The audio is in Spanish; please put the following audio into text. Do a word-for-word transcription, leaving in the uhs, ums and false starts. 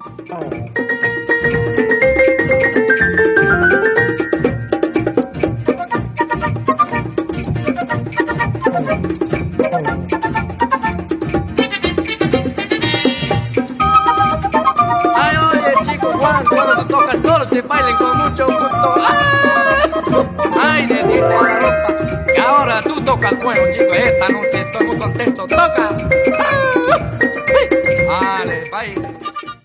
Ay, oye, chico Juan, cuando tú tocas solo se bailen con mucho gusto. Ay, de ti la ropa. Y ahora tú tocas bueno, chico, esta noche estoy muy contento. ¡Toca! Vale, bye.